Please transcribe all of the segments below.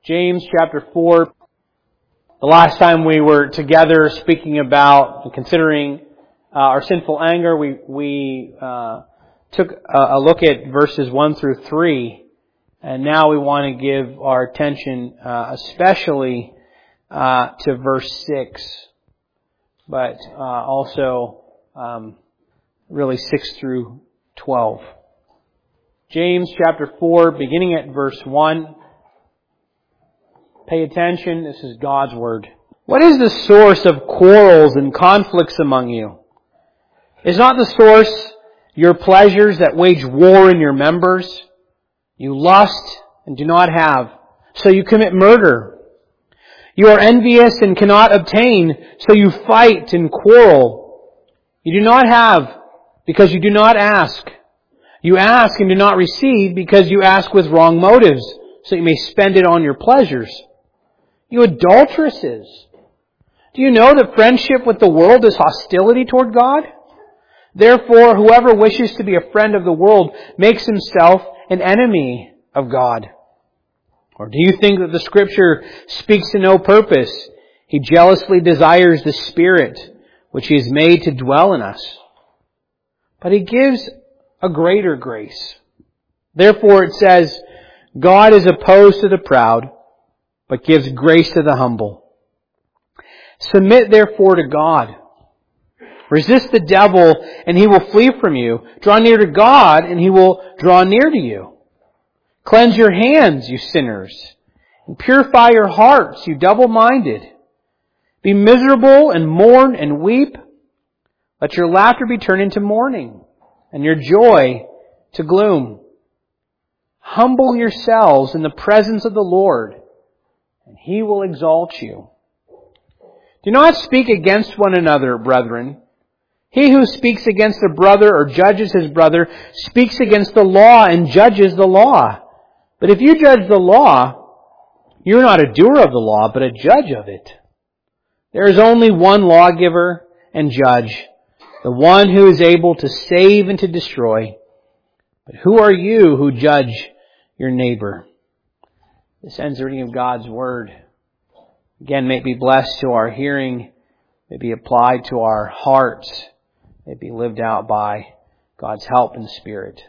James chapter 4. The last time we were together speaking about and considering our sinful anger, we took a look at verses 1 through 3. And now we want to give our attention especially to verse 6. But also really 6 through 12. James chapter 4, beginning at verse 1. Pay attention, this is God's Word. What is the source of quarrels and conflicts among you? Is not the source your pleasures that wage war in your members? You lust and do not have, so you commit murder. You are envious and cannot obtain, so you fight and quarrel. You do not have, because you do not ask. You ask and do not receive, because you ask with wrong motives, so you may spend it on your pleasures. You adulteresses! Do you know that friendship with the world is hostility toward God? Therefore, whoever wishes to be a friend of the world makes himself an enemy of God. Or do you think that the Scripture speaks to no purpose? He jealously desires the Spirit, which He has made to dwell in us. But He gives a greater grace. Therefore it says, God is opposed to the proud, but gives grace to the humble. Submit therefore to God. Resist the devil, and he will flee from you. Draw near to God, and He will draw near to you. Cleanse your hands, you sinners, and purify your hearts, you double-minded. Be miserable and mourn and weep. Let your laughter be turned into mourning, and your joy to gloom. Humble yourselves in the presence of the Lord, and He will exalt you. Do not speak against one another, brethren. He who speaks against a brother or judges his brother speaks against the law and judges the law. But if you judge the law, you're not a doer of the law, but a judge of it. There is only one lawgiver and judge, the one who is able to save and to destroy. But who are you who judge your neighbor? This ends the reading of God's Word. Again, may it be blessed to our hearing, may it be applied to our hearts, may it be lived out by God's help and Spirit.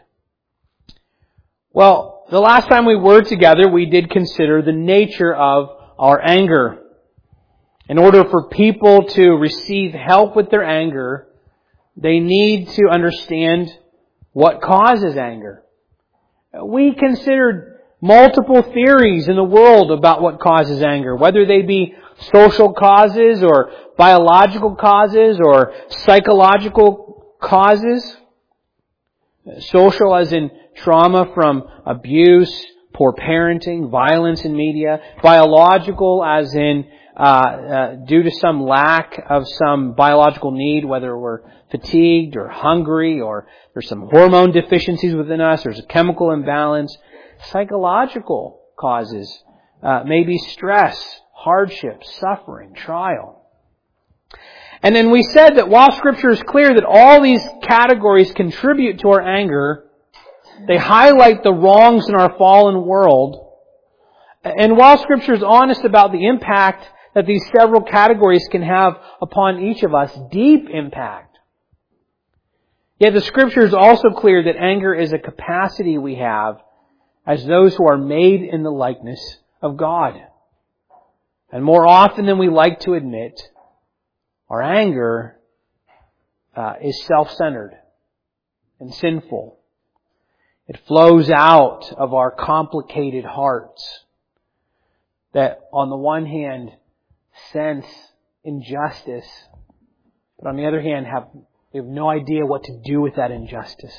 Well, the last time we were together, we did consider the nature of our anger. In order for people to receive help with their anger, they need to understand what causes anger. We considered multiple theories in the world about what causes anger, whether they be social causes or biological causes or psychological causes. Social as in trauma from abuse, poor parenting, violence in media. Biological as in due to some lack of some biological need, whether we're fatigued or hungry or there's some hormone deficiencies within us, there's a chemical imbalance. Psychological causes, maybe stress, hardship, suffering, trial. And then we said that while Scripture is clear that all these categories contribute to our anger, they highlight the wrongs in our fallen world. And while Scripture is honest about the impact that these several categories can have upon each of us, deep impact, yet the Scripture is also clear that anger is a capacity we have as those who are made in the likeness of God. And more often than we like to admit, our anger is self-centered and sinful. It flows out of our complicated hearts that on the one hand sense injustice, but on the other hand we have no idea what to do with that injustice.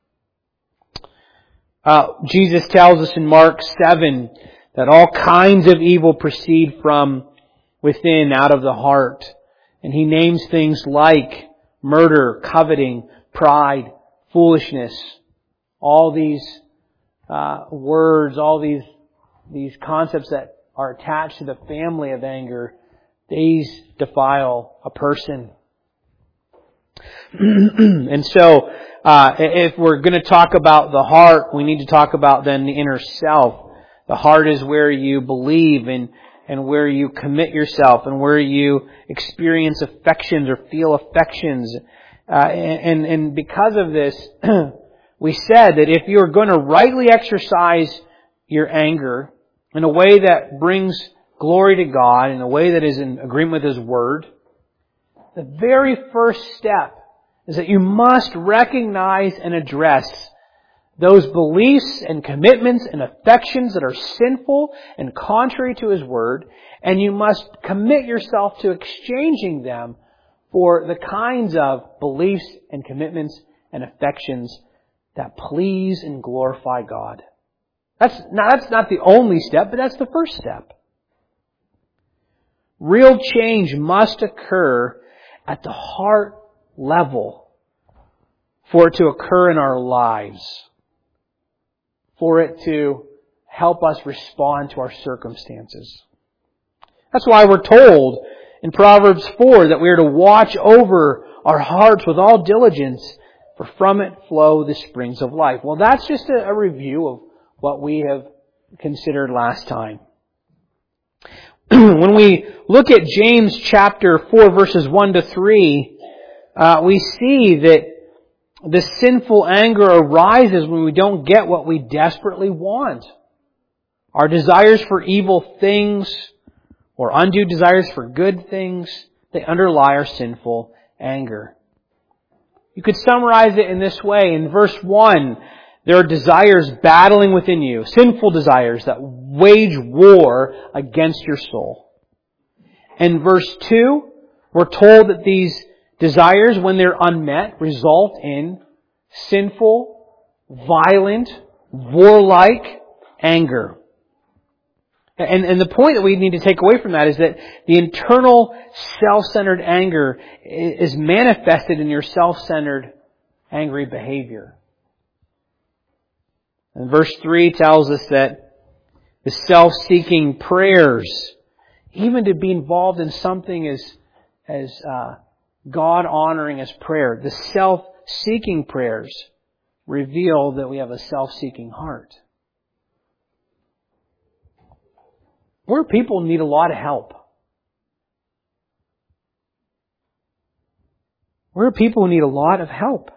Jesus tells us in Mark 7 that all kinds of evil proceed from within, out of the heart. And He names things like murder, coveting, pride, foolishness. All these words, all these concepts that are attached to the family of anger, these defile a person. And so, if we're going to talk about the heart, we need to talk about then the inner self. The heart is where you believe and where you commit yourself and where you experience affections or feel affections. And because of this, we said that if you're going to rightly exercise your anger in a way that brings glory to God, in a way that is in agreement with His Word, the very first step is that you must recognize and address those beliefs and commitments and affections that are sinful and contrary to His Word, and you must commit yourself to exchanging them for the kinds of beliefs and commitments and affections that please and glorify God. That's not the only step, but that's the first step. Real change must occur at the heart level for it to occur in our lives, for it to help us respond to our circumstances. That's why we're told in Proverbs 4 that we are to watch over our hearts with all diligence, for from it flow the springs of life. Well, that's just a review of what we have considered last time. When we look at James chapter 4 verses 1 to 3, we see that the sinful anger arises when we don't get what we desperately want. Our desires for evil things or undue desires for good things, they underlie our sinful anger. You could summarize it in this way. In verse 1, there are desires battling within you, sinful desires that wage war against your soul. In verse 2, we're told that these desires, when they're unmet, result in sinful, violent, warlike anger. And the point that we need to take away from that is that the internal self-centered anger is manifested in your self-centered angry behavior. And verse 3 tells us that the self-seeking prayers, even to be involved in something as God-honoring as prayer, the self-seeking prayers reveal that we have a self-seeking heart. Where people need a lot of help. Where people need a lot of help.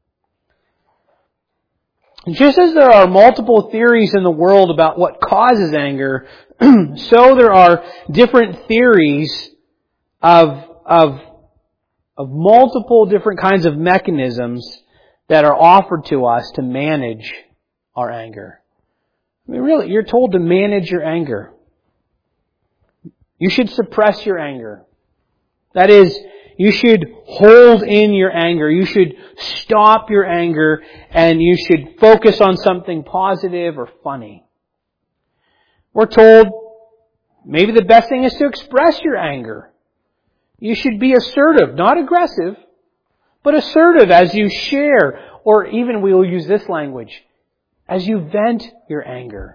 Just as there are multiple theories in the world about what causes anger, so there are different theories of multiple different kinds of mechanisms that are offered to us to manage our anger. I mean, really, you're told to manage your anger. You should suppress your anger. That is, you should hold in your anger. You should stop your anger, and you should focus on something positive or funny. We're told maybe the best thing is to express your anger. You should be assertive, not aggressive, but assertive as you share, or even we'll use this language, as you vent your anger.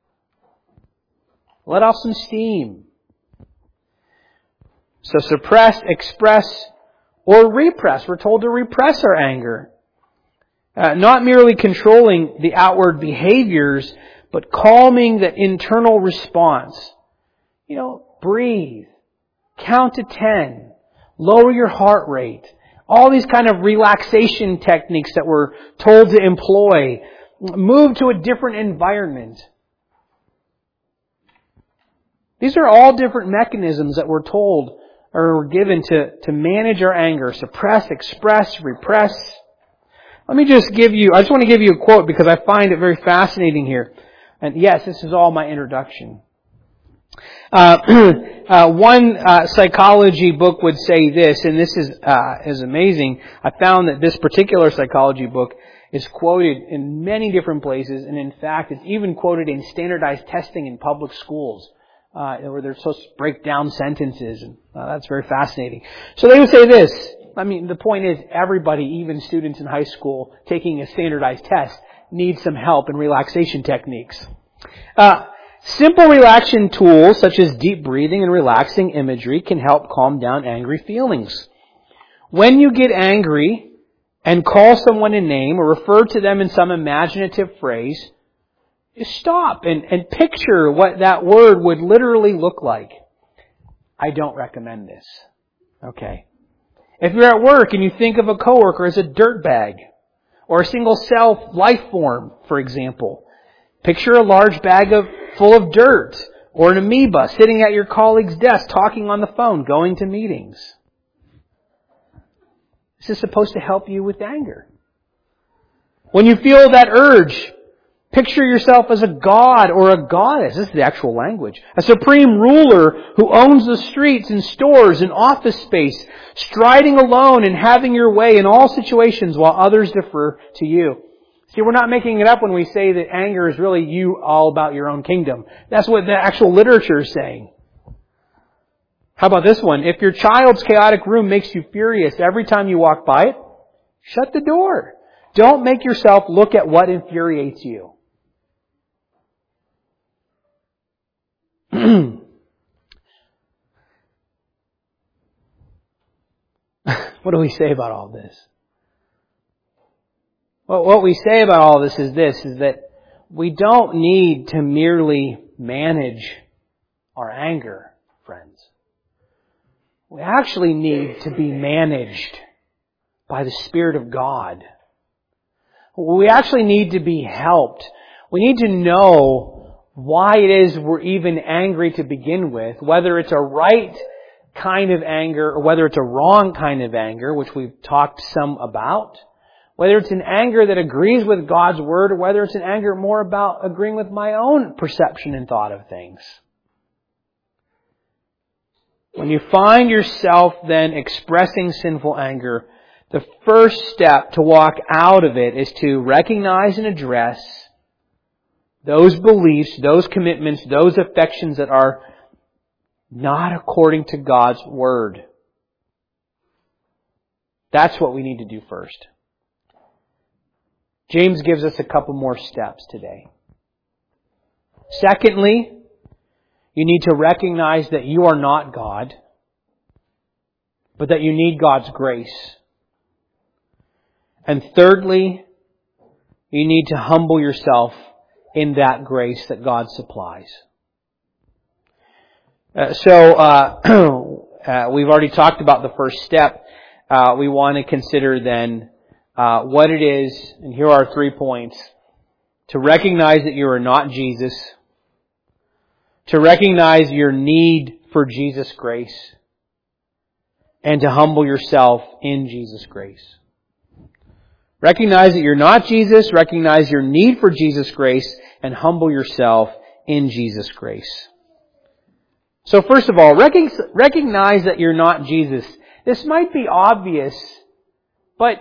Let off some steam. So suppress, express, or repress. We're told to repress our anger. Not merely controlling the outward behaviors, but calming the internal response. Breathe. Count to 10. Lower your heart rate. All these kind of relaxation techniques that we're told to employ. Move to a different environment. These are all different mechanisms that we're told or we're given to manage our anger. Suppress, express, repress. I just want to give you a quote because I find it very fascinating here. And yes, this is all my introduction. One psychology book would say this, and this is amazing. I found that this particular psychology book is quoted in many different places, and in fact, it's even quoted in standardized testing in public schools, where they're supposed to break down sentences, and that's very fascinating. So they would say this. The point is, everybody, even students in high school taking a standardized test, needs some help in relaxation techniques. Simple relaxation tools such as deep breathing and relaxing imagery can help calm down angry feelings. When you get angry and call someone a name or refer to them in some imaginative phrase, Just stop and picture what that word would literally look like. I don't recommend this. Okay. If you're at work and you think of a coworker as a dirtbag, or a single-cell life form, for example, picture a large bag full of dirt, or an amoeba sitting at your colleague's desk, talking on the phone, going to meetings. This is supposed to help you with anger. When you feel that urge, picture yourself as a god or a goddess. This is the actual language. A supreme ruler who owns the streets and stores and office space, striding alone and having your way in all situations while others defer to you. See, we're not making it up when we say that anger is really you all about your own kingdom. That's what the actual literature is saying. How about this one? If your child's chaotic room makes you furious every time you walk by it, shut the door. Don't make yourself look at what infuriates you. What do we say about all this? Well, what we say about all this is that we don't need to merely manage our anger, friends. We actually need to be managed by the Spirit of God. We actually need to be helped. We need to know why it is we're even angry to begin with, whether it's a right kind of anger or whether it's a wrong kind of anger, which we've talked some about. Whether it's an anger that agrees with God's Word or whether it's an anger more about agreeing with my own perception and thought of things. When you find yourself then expressing sinful anger, the first step to walk out of it is to recognize and address those beliefs, those commitments, those affections that are not according to God's Word. That's what we need to do first. James gives us a couple more steps today. Secondly, you need to recognize that you are not God, but that you need God's grace. And thirdly, you need to humble yourself in that grace that God supplies. We've already talked about the first step. We want to consider then what it is, and here are 3 points. To recognize that you are not Jesus. To recognize your need for Jesus' grace. And to humble yourself in Jesus' grace. Recognize that you're not Jesus. Recognize your need for Jesus' grace. And humble yourself in Jesus' grace. So first of all, recognize that you're not Jesus. This might be obvious, but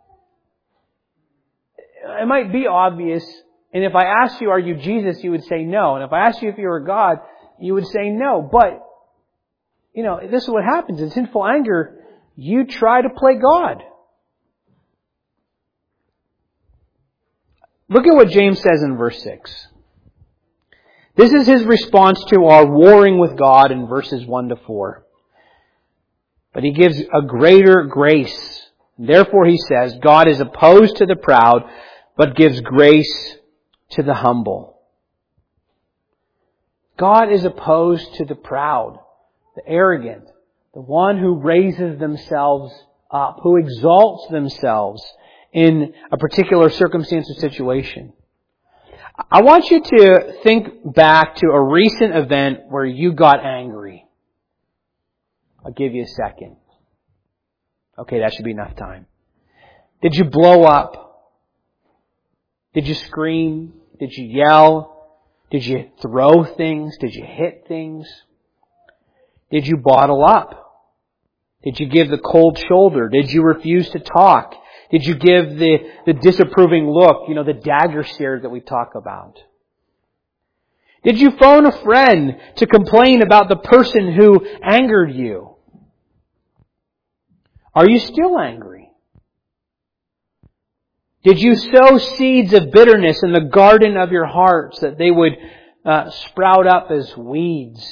it might be obvious, and if I asked you, are you Jesus, you would say no. And if I asked you if you were God, you would say no. But, this is what happens. In sinful anger, you try to play God. Look at what James says in verse 6. This is his response to our warring with God in verses 1 to 4. But he gives a greater grace. Therefore, he says, God is opposed to the proud, but gives grace to the humble. God is opposed to the proud, the arrogant, the one who raises themselves up, who exalts themselves in a particular circumstance or situation. I want you to think back to a recent event where you got angry. I'll give you a second. Okay, that should be enough time. Did you blow up? Did you scream? Did you yell? Did you throw things? Did you hit things? Did you bottle up? Did you give the cold shoulder? Did you refuse to talk? Did you give the disapproving look, the dagger stare that we talk about? Did you phone a friend to complain about the person who angered you? Are you still angry? Did you sow seeds of bitterness in the garden of your hearts that they would sprout up as weeds?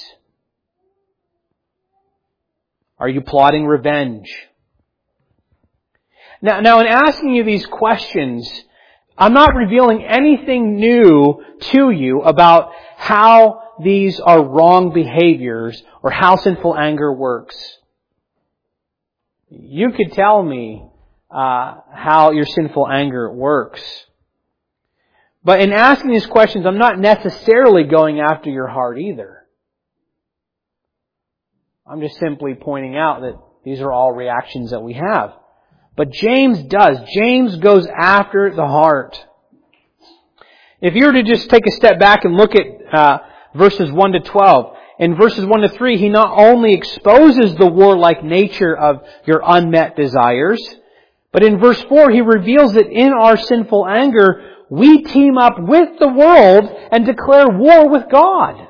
Are you plotting revenge? Now, in asking you these questions, I'm not revealing anything new to you about how these are wrong behaviors or how sinful anger works. You could tell me how your sinful anger works. But in asking these questions, I'm not necessarily going after your heart either. I'm just simply pointing out that these are all reactions that we have. But James does. James goes after the heart. If you were to just take a step back and look at verses 1 to 12, in verses 1 to 3, he not only exposes the warlike nature of your unmet desires, but in verse 4, he reveals that in our sinful anger, we team up with the world and declare war with God.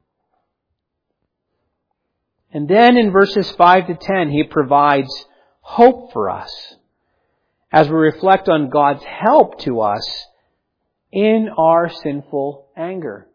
And then in verses 5 to 10, he provides hope for us as we reflect on God's help to us in our sinful anger.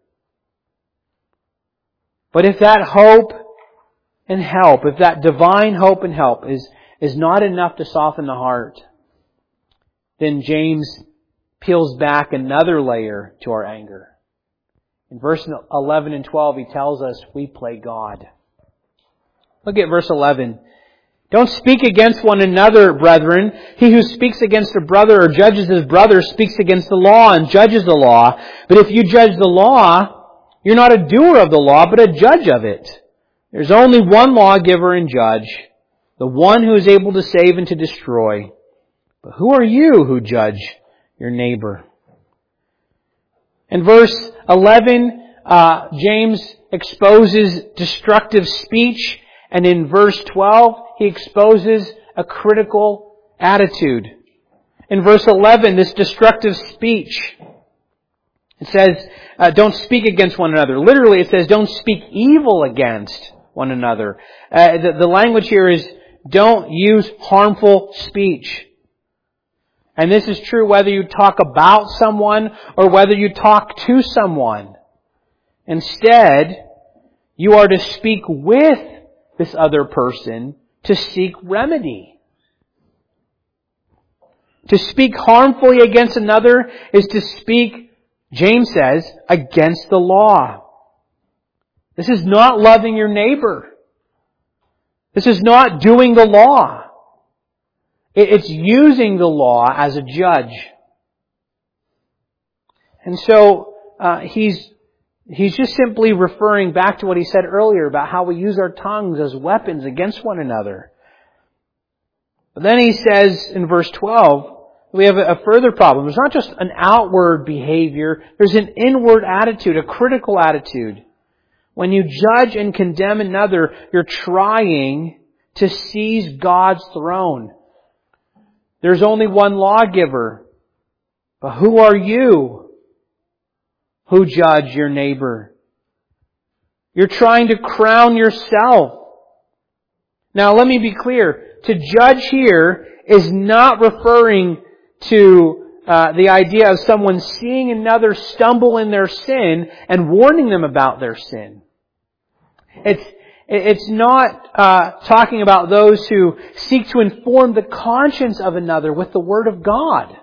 But if that hope and help, if that divine hope and help is not enough to soften the heart, then James peels back another layer to our anger. In verse 11 and 12, he tells us we play God. Look at verse 11. Don't speak against one another, brethren. He who speaks against a brother or judges his brother speaks against the law and judges the law. But if you judge the law, you're not a doer of the law, but a judge of it. There's only one lawgiver and judge, the one who is able to save and to destroy. But who are you who judge your neighbor? In verse 11, James exposes destructive speech, and in verse 12, he exposes a critical attitude. In verse 11, this destructive speech, it says, don't speak against one another. Literally, it says, don't speak evil against one another. The language here is, don't use harmful speech. And this is true whether you talk about someone or whether you talk to someone. Instead, you are to speak with this other person to seek remedy. To speak harmfully against another is to speak, James says, against the law. This is not loving your neighbor. This is not doing the law. It's using the law as a judge. And so he's just simply referring back to what he said earlier about how we use our tongues as weapons against one another. But then he says in verse 12, we have a further problem. There's not just an outward behavior, there's an inward attitude, a critical attitude. When you judge and condemn another, you're trying to seize God's throne. There's only one lawgiver. But who are you who judge your neighbor? You're trying to crown yourself. Now let me be clear. To judge here is not referring to the idea of someone seeing another stumble in their sin and warning them about their sin. It's not talking about those who seek to inform the conscience of another with the Word of God.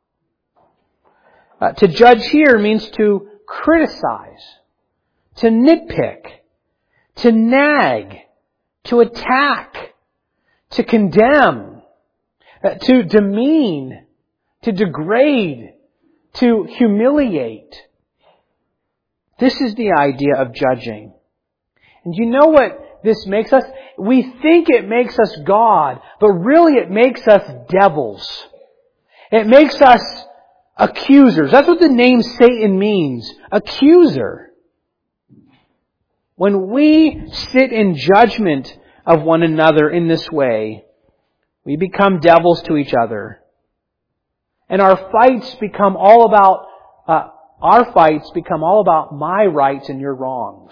To judge here means to criticize, to nitpick, to nag, to attack, to condemn, to demean, to degrade, to humiliate. This is the idea of judging. And you know what this makes us? We think it makes us God, but really it makes us devils. It makes us accusers. That's what the name Satan means. Accuser. When we sit in judgment of one another in this way, we become devils to each other. And our fights become all about my rights and your wrongs.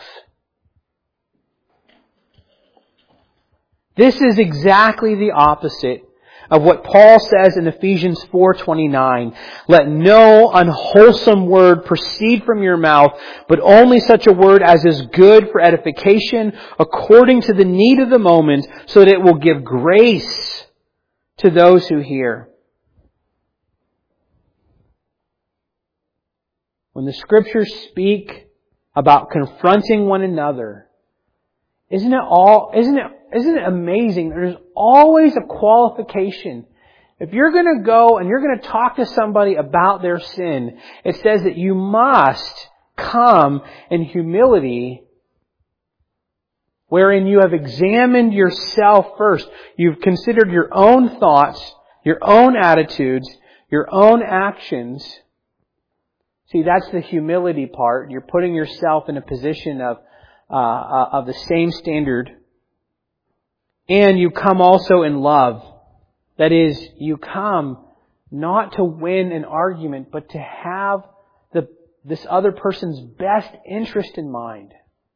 This is exactly the opposite of what Paul says in Ephesians 4:29. Let no unwholesome word proceed from your mouth, but only such a word as is good for edification according to the need of the moment, so that it will give grace to those who hear. when the Scriptures speak about confronting one another, isn't it amazing? There's always a qualification. If you're going to go and you're going to talk to somebody about their sin, it says that you must come in humility, wherein you have examined yourself first. You've considered your own thoughts, your own attitudes, your own actions. See, that's the humility part. You're putting yourself in a position of the same standard. And you come also in love. That is, you come not to win an argument, but to have this other person's best interest in mind.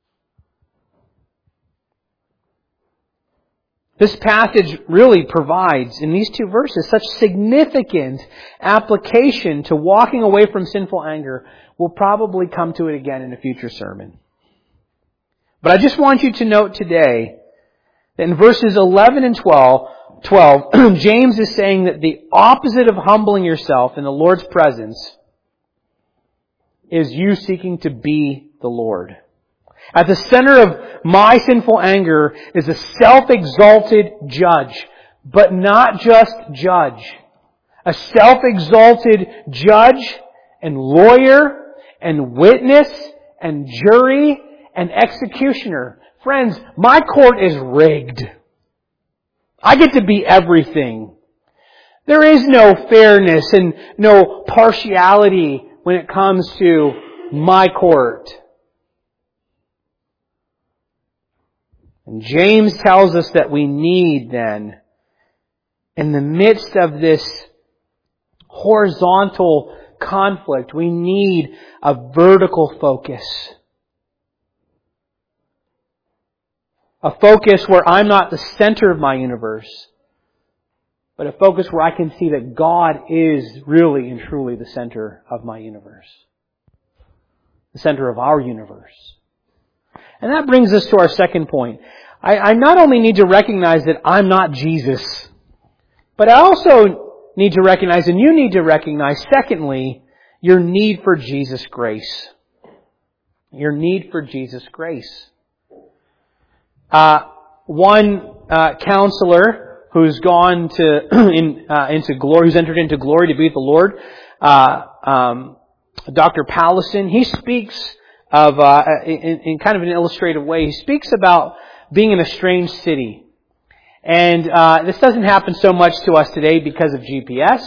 This passage really provides, in these two verses, such significant application to walking away from sinful anger. We'll probably come to it again in a future sermon. But I just want you to note today that in verses 11 and 12, James is saying that the opposite of humbling yourself in the Lord's presence is you seeking to be the Lord. At the center of my sinful anger is a self-exalted judge, but not just judge. A self-exalted judge and lawyer and witness and jury and executioner. Friends, my court is rigged. I get to be everything. There is no fairness and no partiality when it comes to my court. And James tells us that we need then, in the midst of this horizontal conflict, we need a vertical focus. A focus where I'm not the center of my universe, but a focus where I can see that God is really and truly the center of my universe. The center of our universe. And that brings us to our second point. I not only need to recognize that I'm not Jesus, but I also need to recognize, and you need to recognize, secondly, your need for Jesus' grace. Your need for Jesus' grace. One counselor who's gone into glory, who's entered into glory to be with the Lord, Dr. Pallison, he speaks of in kind of an illustrative way. He speaks about being in a strange city, and this doesn't happen so much to us today because of GPS.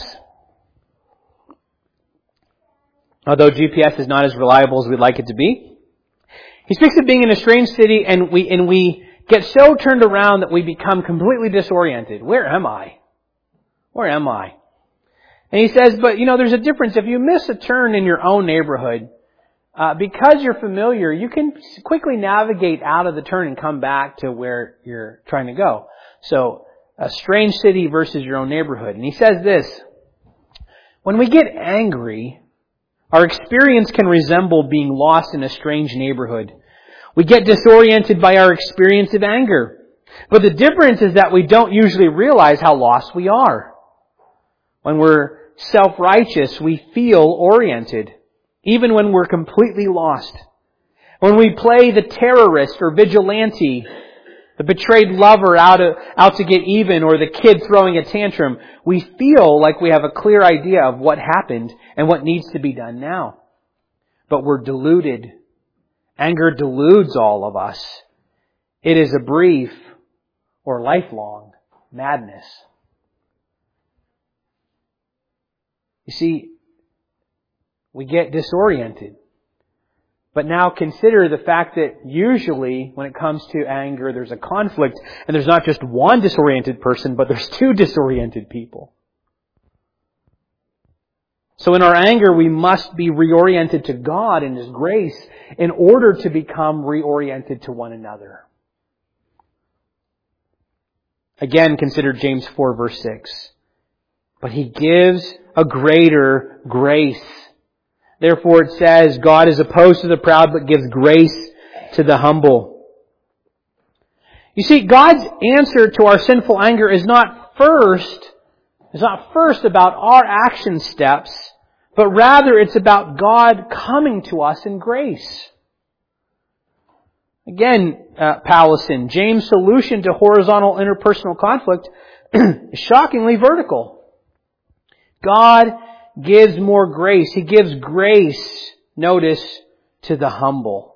Although GPS is not as reliable as we'd like it to be. He speaks of being in a strange city, and we get so turned around that we become completely disoriented. Where am I? Where am I? And he says, but there's a difference. If you miss a turn in your own neighborhood, because you're familiar, you can quickly navigate out of the turn and come back to where you're trying to go. So, a strange city versus your own neighborhood. And he says this, when we get angry, our experience can resemble being lost in a strange neighborhood. We get disoriented by our experience of anger. But the difference is that we don't usually realize how lost we are. When we're self-righteous, we feel oriented, even when we're completely lost. When we play the terrorist or vigilante, the betrayed lover out to get even, or the kid throwing a tantrum, we feel like we have a clear idea of what happened and what needs to be done now. But we're deluded. Anger deludes all of us. It is a brief or lifelong madness. You see, we get disoriented. But now consider the fact that usually when it comes to anger, there's a conflict, and there's not just one disoriented person, but there's two disoriented people. So in our anger, we must be reoriented to God and His grace in order to become reoriented to one another. Again, consider James 4 verse 6. But He gives a greater grace. Therefore it says, God is opposed to the proud, but gives grace to the humble. You see, God's answer to our sinful anger is not first about our action steps, but rather it's about God coming to us in grace. Again, Powlison, James' solution to horizontal interpersonal conflict is shockingly vertical. God gives more grace. He gives grace, notice, to the humble.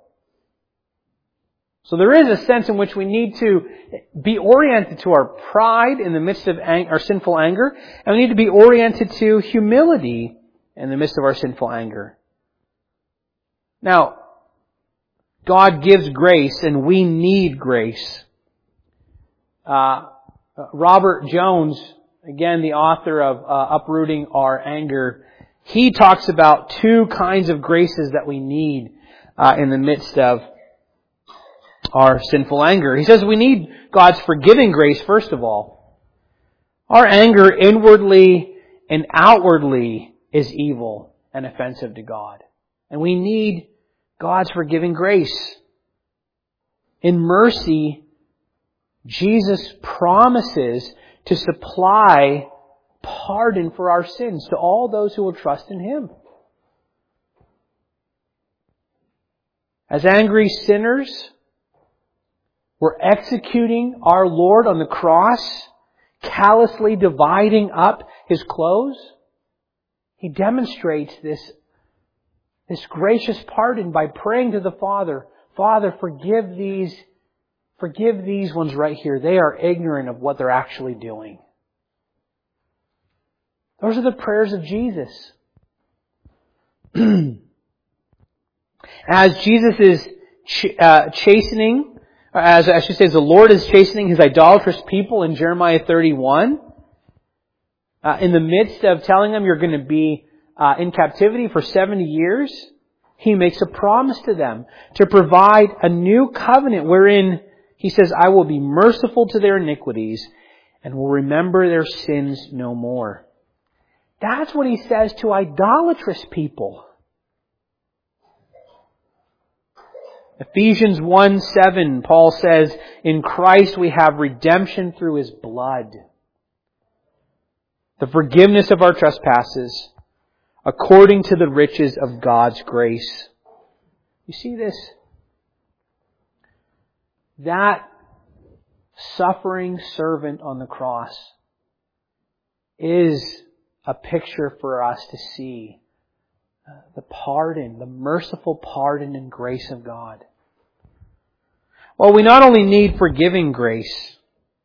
So there is a sense in which we need to be oriented to our pride in the midst of our sinful anger, and we need to be oriented to humility in the midst of our sinful anger. Now, God gives grace, and we need grace. Robert Jones, again the author of Uprooting Our Anger, he talks about two kinds of graces that we need in the midst of our sinful anger. He says we need God's forgiving grace, first of all. Our anger inwardly and outwardly is evil and offensive to God. And we need God's forgiving grace. In mercy, Jesus promises to supply pardon for our sins to all those who will trust in Him. As angry sinners, we're executing our Lord on the cross, callously dividing up His clothes. He demonstrates this gracious pardon by praying to the Father, Father, forgive these ones right here. They are ignorant of what they're actually doing. Those are the prayers of Jesus. As Jesus is chastening, as I should say, as the Lord is chastening His idolatrous people in Jeremiah 31, in the midst of telling them you're going to be in captivity for 70 years, He makes a promise to them to provide a new covenant wherein He says, I will be merciful to their iniquities and will remember their sins no more. That's what He says to idolatrous people. Ephesians 1:7, Paul says, in Christ we have redemption through His blood, the forgiveness of our trespasses, according to the riches of God's grace. You see this? That suffering servant on the cross is a picture for us to see the pardon, the merciful pardon and grace of God. Well, we not only need forgiving grace,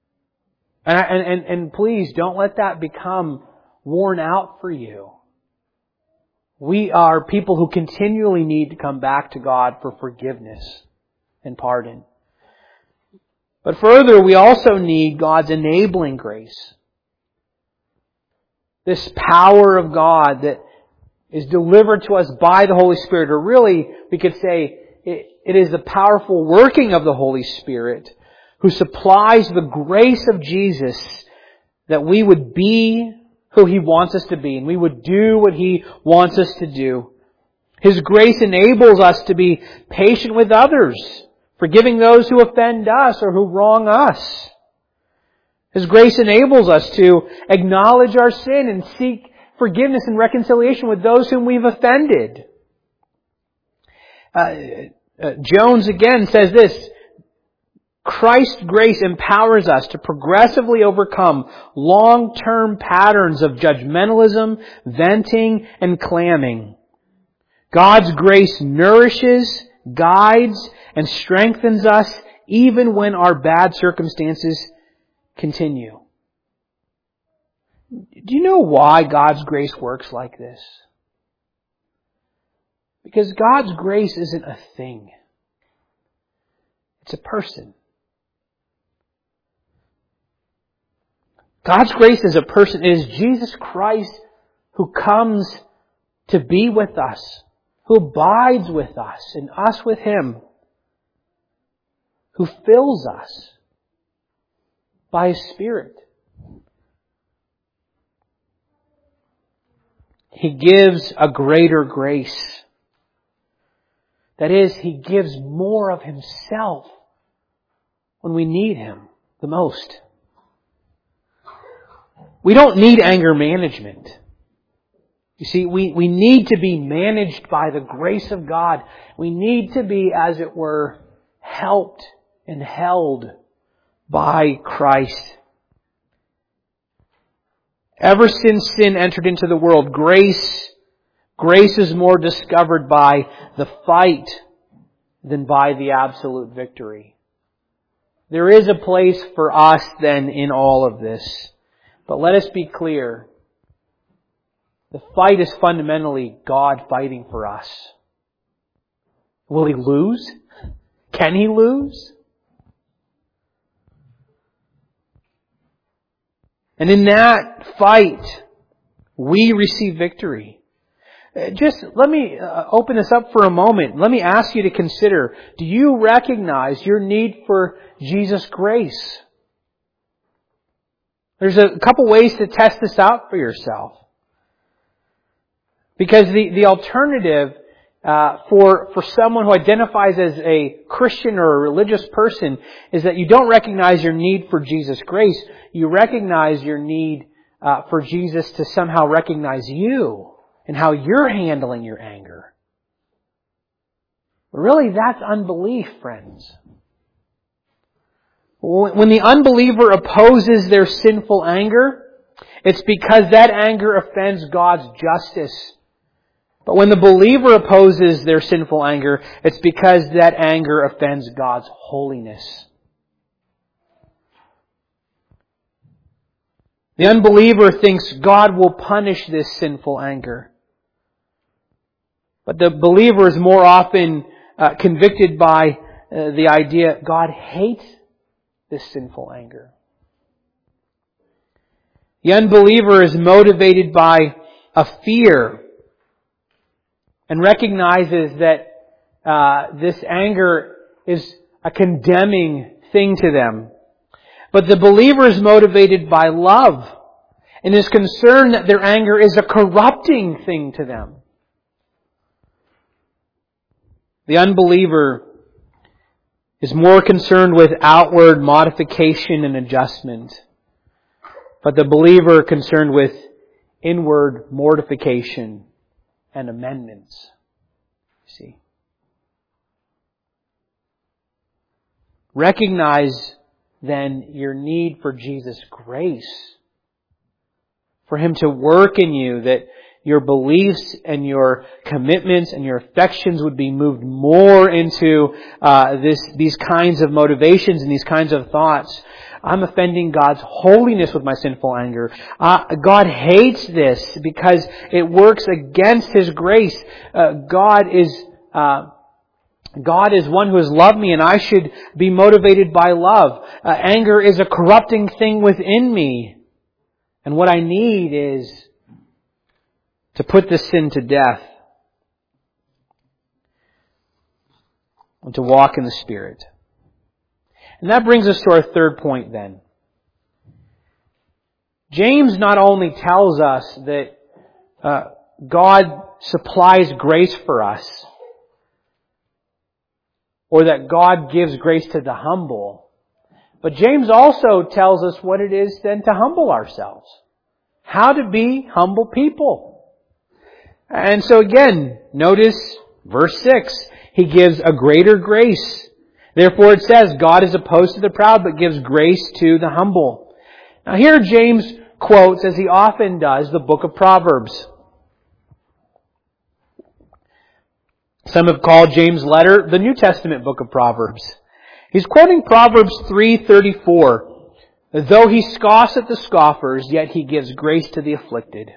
and please don't let that become worn out for you. We are people who continually need to come back to God for forgiveness and pardon. But further, we also need God's enabling grace. This power of God that is delivered to us by the Holy Spirit, or really, we could say, it is the powerful working of the Holy Spirit who supplies the grace of Jesus that we would be who He wants us to be, and we would do what He wants us to do. His grace enables us to be patient with others, forgiving those who offend us or who wrong us. His grace enables us to acknowledge our sin and seek forgiveness and reconciliation with those whom we've offended. Jones again says this, Christ's grace empowers us to progressively overcome long-term patterns of judgmentalism, venting, and clamming. God's grace nourishes, guides, and strengthens us even when our bad circumstances continue. Do you know why God's grace works like this? Because God's grace isn't a thing. It's a person. God's grace is a person. It is Jesus Christ who comes to be with us, who abides with us, and us with Him, who fills us by His Spirit. He gives a greater grace. That is, He gives more of Himself when we need Him the most. We don't need anger management. You see, we need to be managed by the grace of God. We need to be, as it were, helped and held by Christ. Ever since sin entered into the world, grace is more discovered by the fight than by the absolute victory. There is a place for us then in all of this. But let us be clear. The fight is fundamentally God fighting for us. Will He lose? Can He lose? And in that fight, we receive victory. Just let me open this up for a moment. Let me ask you to consider, do you recognize your need for Jesus' grace? There's a couple ways to test this out for yourself. Because the alternative for someone who identifies as a Christian or a religious person is that you don't recognize your need for Jesus' grace. You recognize your need for Jesus to somehow recognize you and how you're handling your anger. But really, that's unbelief, friends. When the unbeliever opposes their sinful anger, it's because that anger offends God's justice. But when the believer opposes their sinful anger, it's because that anger offends God's holiness. The unbeliever thinks God will punish this sinful anger. But the believer is more often convicted by the idea God hates this sinful anger. The unbeliever is motivated by a fear and recognizes that this anger is a condemning thing to them. But the believer is motivated by love and is concerned that their anger is a corrupting thing to them. The unbeliever is more concerned with outward modification and adjustment, but the believer concerned with inward mortification and amendments. See? Recognize then your need for Jesus' grace. For Him to work in you, that your beliefs and your commitments and your affections would be moved more into these kinds of motivations and these kinds of thoughts. I'm offending God's holiness with my sinful anger. God hates this because it works against His grace. God is one who has loved me, and I should be motivated by love. Anger is a corrupting thing within me. And what I need is to put this sin to death and to walk in the Spirit. And that brings us to our third point then. James not only tells us that God supplies grace for us, or that God gives grace to the humble, but James also tells us what it is then to humble ourselves. How to be humble people. And so again, notice verse 6. He gives a greater grace. Therefore it says, God is opposed to the proud, but gives grace to the humble. Now here James quotes, as he often does, the book of Proverbs. Some have called James' letter the New Testament book of Proverbs. He's quoting Proverbs 3:34. Though He scoffs at the scoffers, yet He gives grace to the afflicted.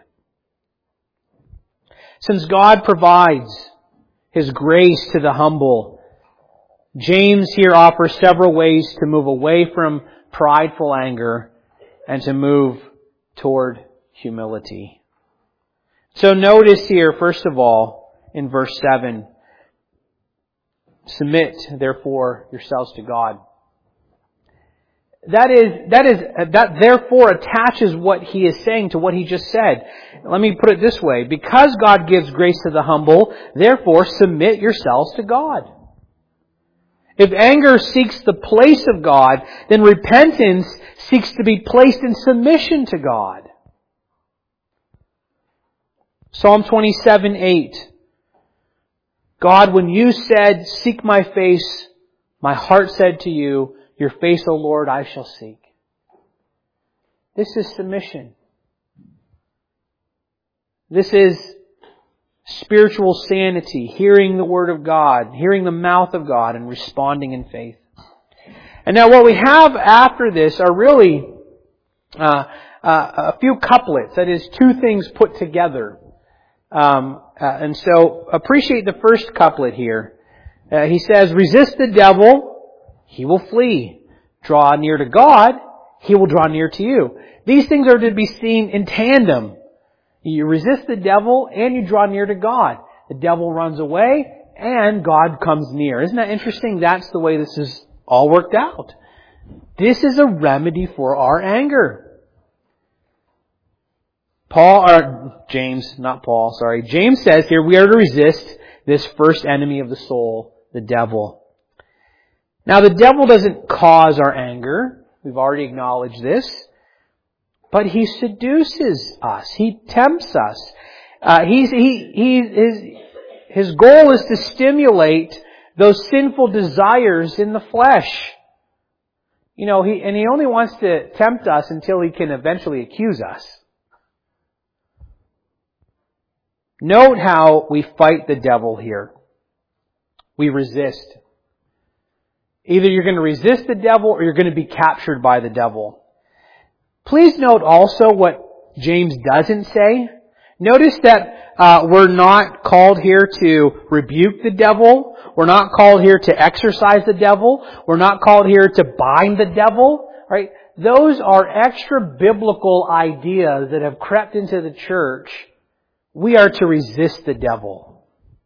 Since God provides His grace to the humble, James here offers several ways to move away from prideful anger and to move toward humility. So notice here, first of all, in verse 7, submit, therefore, yourselves to God. That therefore attaches what he is saying to what he just said. Let me put it this way. Because God gives grace to the humble, therefore submit yourselves to God. If anger seeks the place of God, then repentance seeks to be placed in submission to God. Psalm 27:8. God, when you said, seek my face, my heart said to you, your face, O Lord, I shall seek. This is submission. This is spiritual sanity, hearing the Word of God, hearing the mouth of God, and responding in faith. And now what we have after this are really a few couplets, that is, two things put together. And so appreciate the first couplet here. He says, resist the devil, he will flee. Draw near to God, he will draw near to you. These things are to be seen in tandem. You resist the devil and you draw near to God. The devil runs away and God comes near. Isn't that interesting? That's the way this is all worked out. This is a remedy for our anger. James says here we are to resist this first enemy of the soul, the devil. Now the devil doesn't cause our anger. We've already acknowledged this. But he seduces us. He tempts us. His goal is to stimulate those sinful desires in the flesh. He only wants to tempt us until he can eventually accuse us. Note how we fight the devil here. We resist. Either you're going to resist the devil or you're going to be captured by the devil. Please note also what James doesn't say. Notice that we're not called here to rebuke the devil. We're not called here to exorcise the devil. We're not called here to bind the devil. Right? Those are extra biblical ideas that have crept into the church. We are to resist the devil.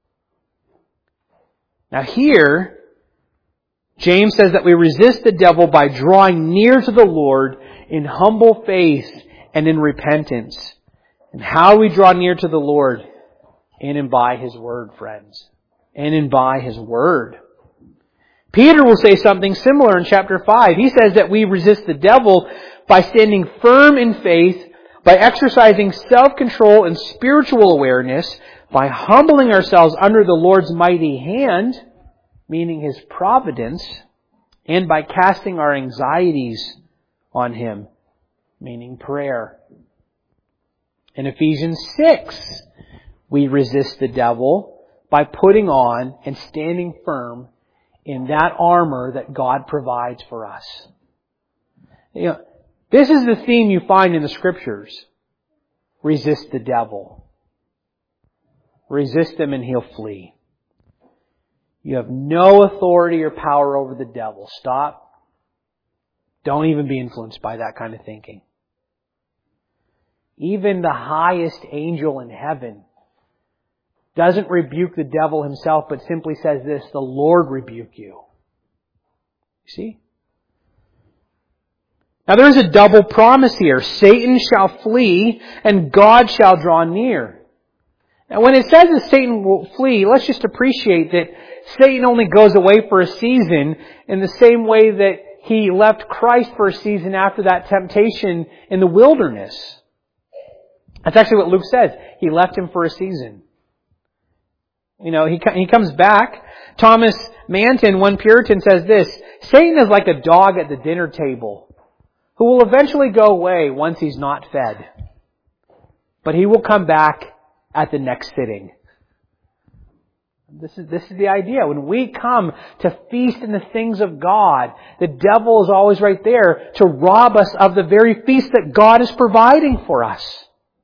Now here, James says that we resist the devil by drawing near to the Lord in humble faith and in repentance. And how we draw near to the Lord? In and by His Word, friends. In and by His Word. Peter will say something similar in chapter 5. He says that we resist the devil by standing firm in faith, by exercising self-control and spiritual awareness, by humbling ourselves under the Lord's mighty hand, meaning His providence, and by casting our anxieties on Him, meaning prayer. In Ephesians 6, we resist the devil by putting on and standing firm in that armor that God provides for us. This is the theme you find in the Scriptures. Resist the devil. Resist him and he'll flee. You have no authority or power over the devil. Stop. Don't even be influenced by that kind of thinking. Even the highest angel in heaven doesn't rebuke the devil himself, but simply says this, the Lord rebuke you. You see? Now there is a double promise here. Satan shall flee and God shall draw near. Now when it says that Satan will flee, let's just appreciate that Satan only goes away for a season in the same way that he left Christ for a season after that temptation in the wilderness. That's actually what Luke says. He left him for a season. He comes back. Thomas Manton, one Puritan, says this, Satan is like a dog at the dinner table who will eventually go away once he's not fed. But he will come back at the next sitting. This is the idea. When we come to feast in the things of God, the devil is always right there to rob us of the very feast that God is providing for us.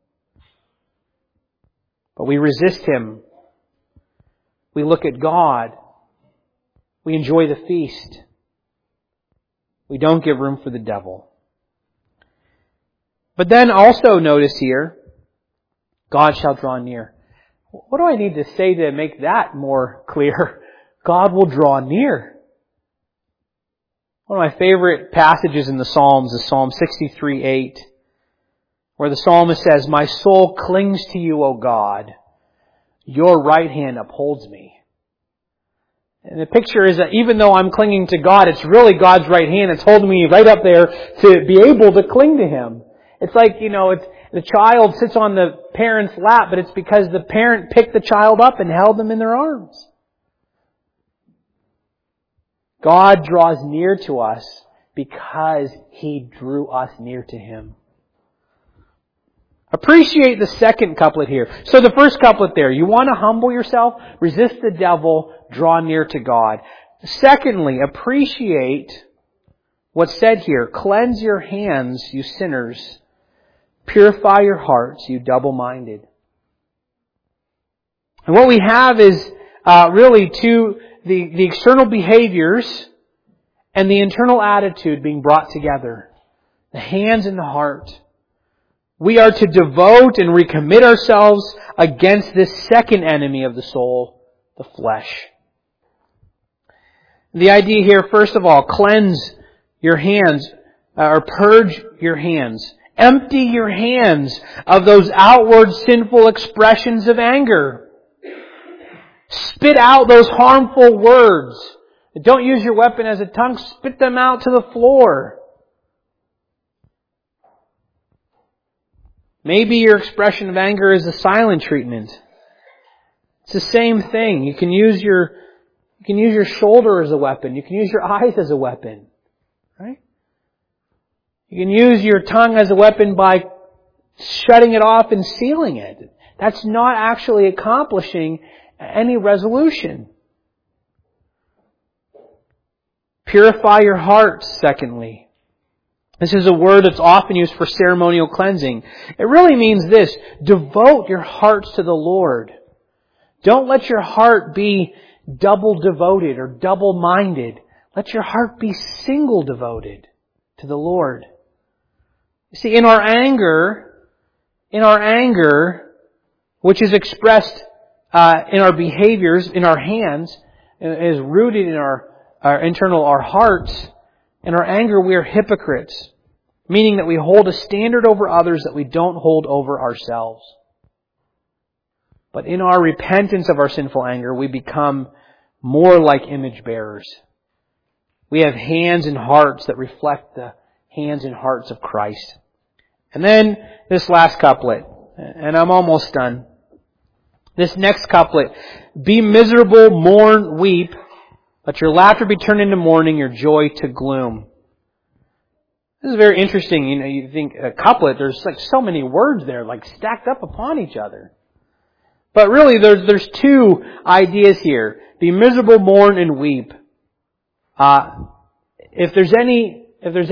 But we resist him. We look at God. We enjoy the feast. We don't give room for the devil. But then also notice here, God shall draw near. What do I need to say to make that more clear? God will draw near. One of my favorite passages in the Psalms is Psalm 63:8, where the psalmist says, my soul clings to you, O God. Your right hand upholds me. And the picture is that even though I'm clinging to God, it's really God's right hand that's holding me right up there to be able to cling to Him. It's like, the child sits on the parent's lap, but it's because the parent picked the child up and held them in their arms. God draws near to us because He drew us near to Him. Appreciate the second couplet here. So the first couplet there, you want to humble yourself, resist the devil, draw near to God. Secondly, appreciate what's said here. Cleanse your hands, you sinners. Purify your hearts, you double-minded. And what we have is really the external behaviors and the internal attitude being brought together. The hands and the heart. We are to devote and recommit ourselves against this second enemy of the soul, the flesh. The idea here, first of all, cleanse your hands, or purge your hands. Empty your hands of those outward sinful expressions of anger. Spit out those harmful words. Don't use your weapon as a tongue. Spit them out to the floor. Maybe your expression of anger is a silent treatment. It's the same thing. You can use your shoulder as a weapon. You can use your eyes as a weapon. Right? You can use your tongue as a weapon by shutting it off and sealing it. That's not actually accomplishing any resolution. Purify your heart, secondly. This is a word that's often used for ceremonial cleansing. It really means this: devote your hearts to the Lord. Don't let your heart be double devoted or double minded. Let your heart be single devoted to the Lord. You see, in our anger, which is expressed in our behaviors, in our hands, is rooted in our hearts. In our anger, we are hypocrites, meaning that we hold a standard over others that we don't hold over ourselves. But in our repentance of our sinful anger, we become more like image bearers. We have hands and hearts that reflect the hands and hearts of Christ. And then this last couplet, and I'm almost done. This next couplet: be miserable, mourn, weep. Let your laughter be turned into mourning, your joy to gloom. This is very interesting. You think a couplet, there's like so many words there, like stacked up upon each other. But really, there's two ideas here: be miserable, mourn, and weep. If there's any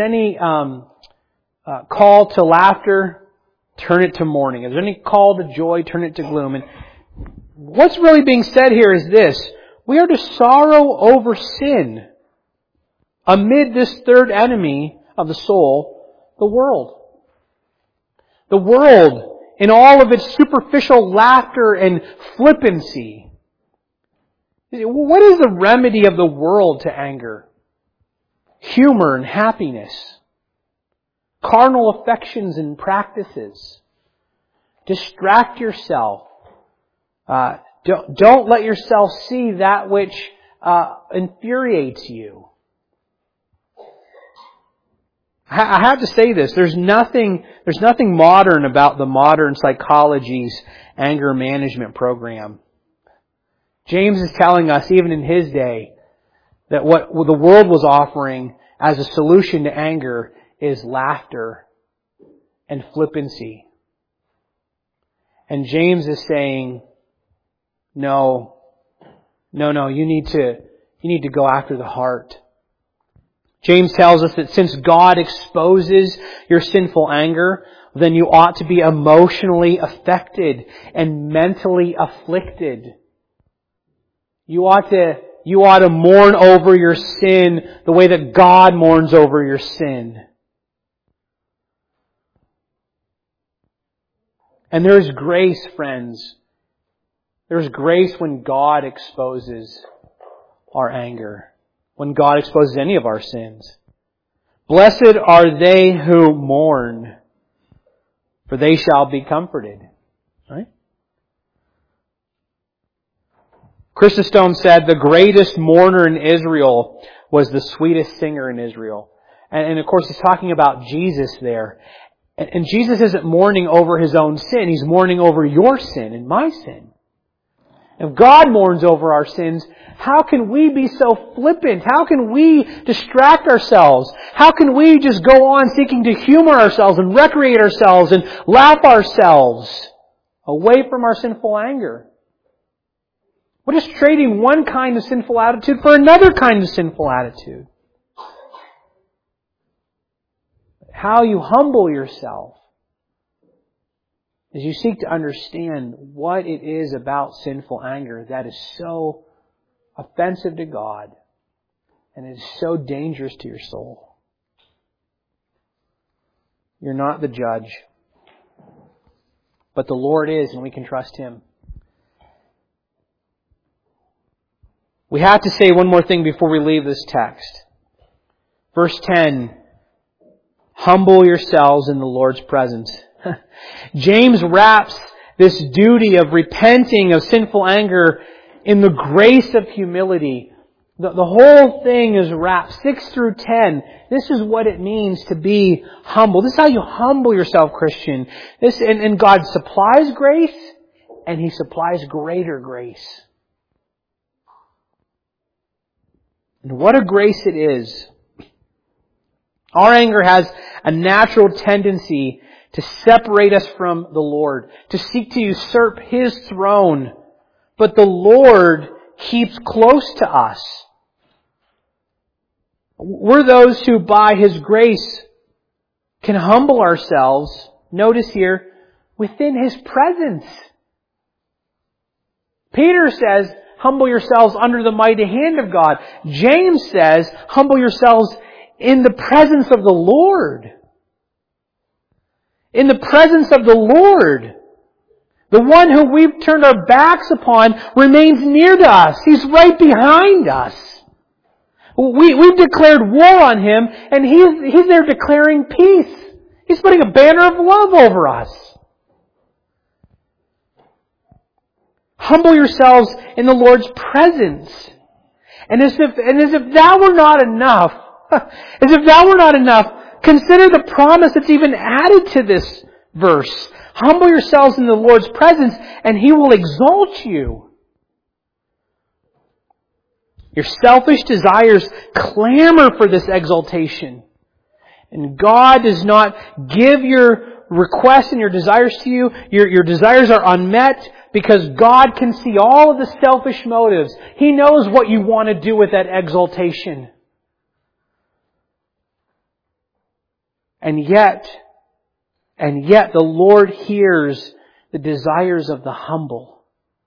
call to laughter, turn it to mourning. If there's any call to joy, turn it to gloom. And what's really being said here is this: we are to sorrow over sin amid this third enemy of the soul, the world. The world, in all of its superficial laughter and flippancy. What is the remedy of the world to anger? Humor and happiness. Carnal affections and practices. Distract yourself. Don't let yourself see that which infuriates you. I have to say this: there's nothing modern about the modern psychology's anger management program. James is telling us, even in his day, that what the world was offering as a solution to anger is laughter and flippancy. And James is saying, No, you need to go after the heart. James tells us that since God exposes your sinful anger, then you ought to be emotionally affected and mentally afflicted. You ought to mourn over your sin the way that God mourns over your sin. And there is grace, friends. There's grace when God exposes our anger, when God exposes any of our sins. Blessed are they who mourn, for they shall be comforted. Right? Chrysostom said the greatest mourner in Israel was the sweetest singer in Israel. And of course he's talking about Jesus there. And Jesus isn't mourning over His own sin. He's mourning over your sin and my sin. If God mourns over our sins, how can we be so flippant? How can we distract ourselves? How can we just go on seeking to humor ourselves and recreate ourselves and laugh ourselves away from our sinful anger? We're just trading one kind of sinful attitude for another kind of sinful attitude. How you humble yourself as you seek to understand what it is about sinful anger that is so offensive to God and is so dangerous to your soul. You're not the judge, but the Lord is, and we can trust Him. We have to say one more thing before we leave this text. Verse 10, humble yourselves in the Lord's presence. James wraps this duty of repenting of sinful anger in the grace of humility. The whole thing is wrapped, 6 through 10. This is what it means to be humble. This is how you humble yourself, Christian. And God supplies grace, and He supplies greater grace. And what a grace it is. Our anger has a natural tendency to separate us from the Lord, to seek to usurp His throne. But the Lord keeps close to us. We're those who, by His grace, can humble ourselves, notice here, within His presence. Peter says, humble yourselves under the mighty hand of God. James says, humble yourselves in the presence of the Lord. In the presence of the Lord. The one who we've turned our backs upon remains near to us. He's right behind us. We've declared war on Him, and He's there declaring peace. He's putting a banner of love over us. Humble yourselves in the Lord's presence. And as if that were not enough, consider the promise that's even added to this verse. Humble yourselves in the Lord's presence, and He will exalt you. Your selfish desires clamor for this exaltation. And God does not give your requests and your desires to you. Your desires are unmet because God can see all of the selfish motives. He knows what you want to do with that exaltation. And yet the Lord hears the desires of the humble.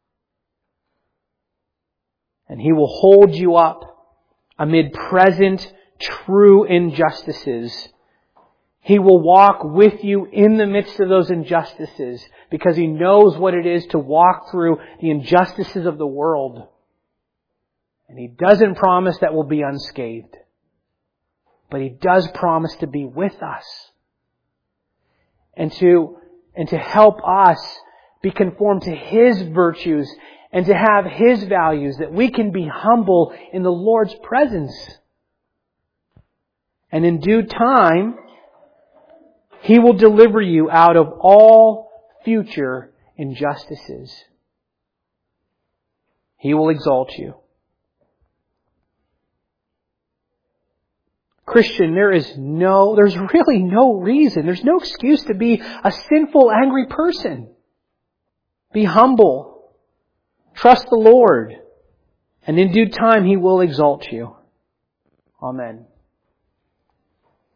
And He will hold you up amid present true injustices. He will walk with you in the midst of those injustices because He knows what it is to walk through the injustices of the world. And He doesn't promise that we'll be unscathed. But He does promise to be with us. And to help us be conformed to His virtues and to have His values, that we can be humble in the Lord's presence. And in due time, He will deliver you out of all future injustices. He will exalt you. Christian, there's really no reason, there's no excuse to be a sinful, angry person. Be humble. Trust the Lord. And in due time He will exalt you. Amen.